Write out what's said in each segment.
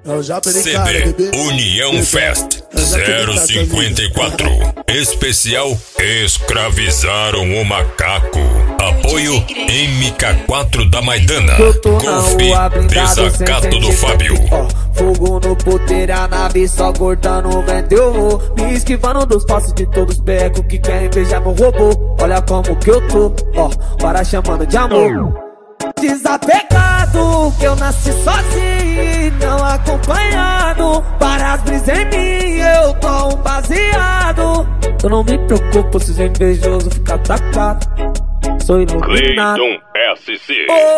CB União Fest 054. Especial Escravizaram o Macaco. Apoio MK4 da Maidana. Confi Desacato do Fábio. Fogo no puteiro, a nave só cortando o vento. Eu vou me esquivando dos passos de todos os becos que querem beijar meu robô. Olha como que eu tô, para chamando de amor. Desapegado, que eu nasci sozinho, não acompanhado. Para as brisas em mim, eu tô um baseado. Eu não me preocupo se os invejosos ficar atacado. Sou iluminado. Cleiton SC.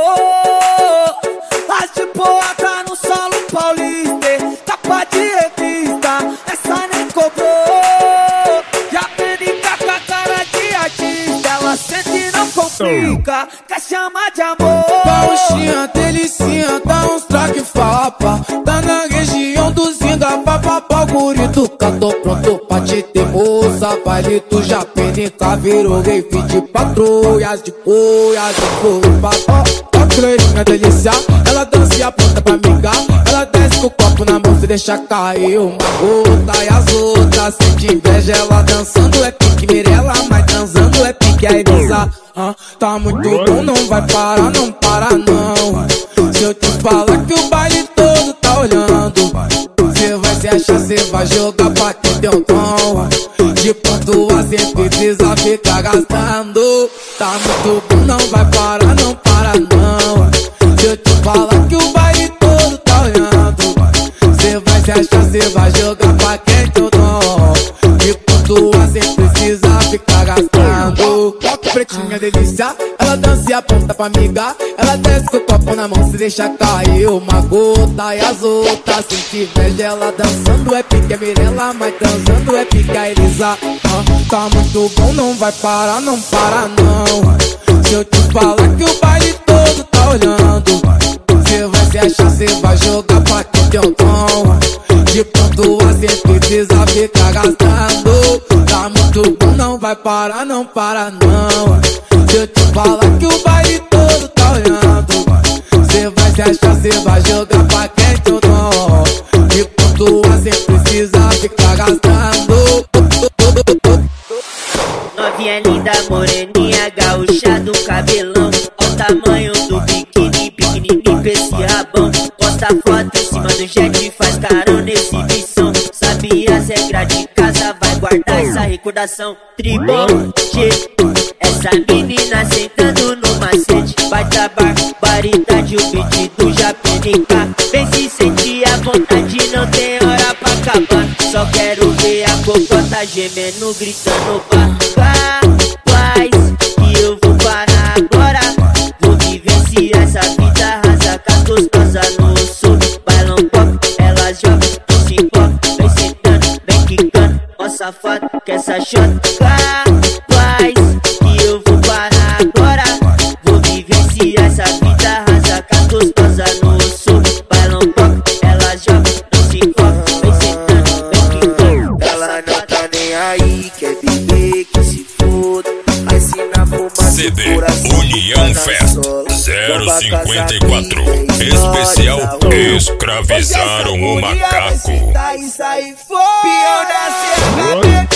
As de boa tá no solo paulista, capa de revista, essa nem cobrou. Já aprendi com a cara de artista, ela sente e não complica, quer chamar de amor. Pauxinha, delicinha, dá uns traque fapa. Tá na região do Zinga, papapá, gurito. Tô pronto pra te ter, moça. Baile tu já penica, virou rave de patrulhas, de boias, de boias. Ó, cleirinha, delícia, ela dança e aponta pra amigar. Ela desce com o copo na mão, se deixa cair uma gota. E as outras sente inveja, ela dançando é pique Mirella, mas transando é pique a Elisa. Tá muito bom, não vai parar, não para não. Se eu te falar que o baile todo tá olhando, cê vai se achar, cê vai jogar pra quem tem um tom. De pontua cê precisa ficar gastando. Tá muito bom, não vai parar, não para não. Se eu te falar que o baile todo tá olhando, cê vai se achar, cê vai jogar pra quem tem um tom. De pontua cê precisa ficar gastando. Pretinha delícia, ela dança e aponta pra amiga. Ela desce com o copo na mão, se deixa cair uma gota. E as outras sente inveja, ela dançando é pique a Mirella, mas dançando é pique a Elisa. Tá muito bom, não vai parar, não para não. Se eu te falar que o baile todo tá olhando, cê vai se achar, cê vai jogar pra quem tem um tom. De pontua cê precisa ficar gastando. Tá muito bom, não vai parar, não para não. Se eu te falar que o baile todo tá olhando, cê vai se achar, cê vai jogar pra quem tem um tom. De pontua cê precisa ficar gastando. Novinha linda, moreninha, gaúcha do cabelão. Olha o tamanho do biquíni, pequenininho com esse rabão. Posta foto em cima do jet, faz carona, exibição. Sabia as regras de casa, vai guardar essa recordação. Tribom, essa menina sentando no macete. Baita barbaridade, o beat do Japenica. Vem se sentir à vontade, não tem hora pra acabar. Só quero ver a cocota gemendo, gritando faz que eu vou parar agora. Vou vivenciar essa vida rasa, castosa no sul. Bailão pop, elas jogam, se empolga. Vem sentando, vem quicando, ó safado, que essa shot faz que eu vou parar agora. Vou vivenciar essa vida rasa, castosa no sul. Bailão pop, elas jogam, se empolga. Vem sentando, vem quicando. Ela não tá nem aí, quer viver, que se foda. Aí se na fumaça CB União Fest 054. Especial Escravizaram o Macaco. Sai fora,